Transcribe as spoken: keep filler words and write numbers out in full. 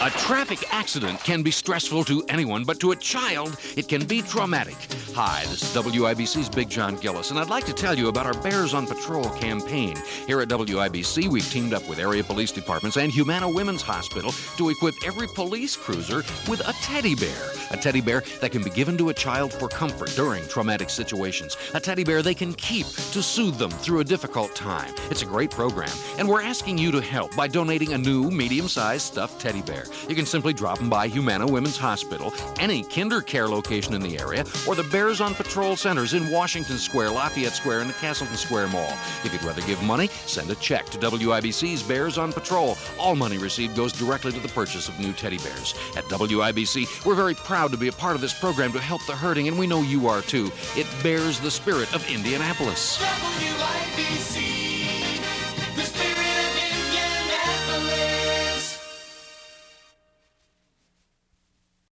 A traffic accident can be stressful to anyone, but to a child, it can be traumatic. Hi, this is W I B C's Big John Gillis, and I'd like to tell you about our Bears on Patrol campaign. Here at W I B C, we've teamed up with area police departments and Humana Women's Hospital to equip every police cruiser with a teddy bear. A teddy bear that can be given to a child for comfort during traumatic situations. A teddy bear they can keep to soothe them through a difficult time. It's a great program, and we're asking you to help by donating a new medium-sized stuffed teddy bear. You can simply drop them by Humana Women's Hospital, any Kinder Care location in the area, or the Bears on Patrol centers in Washington Square, Lafayette Square, and the Castleton Square Mall. If you'd rather give money, send a check to W I B C's Bears on Patrol. All money received goes directly to the purchase of new teddy bears. At W I B C, we're very proud to be a part of this program to help the hurting, and we know you are too. It bears the spirit of Indianapolis. W I B C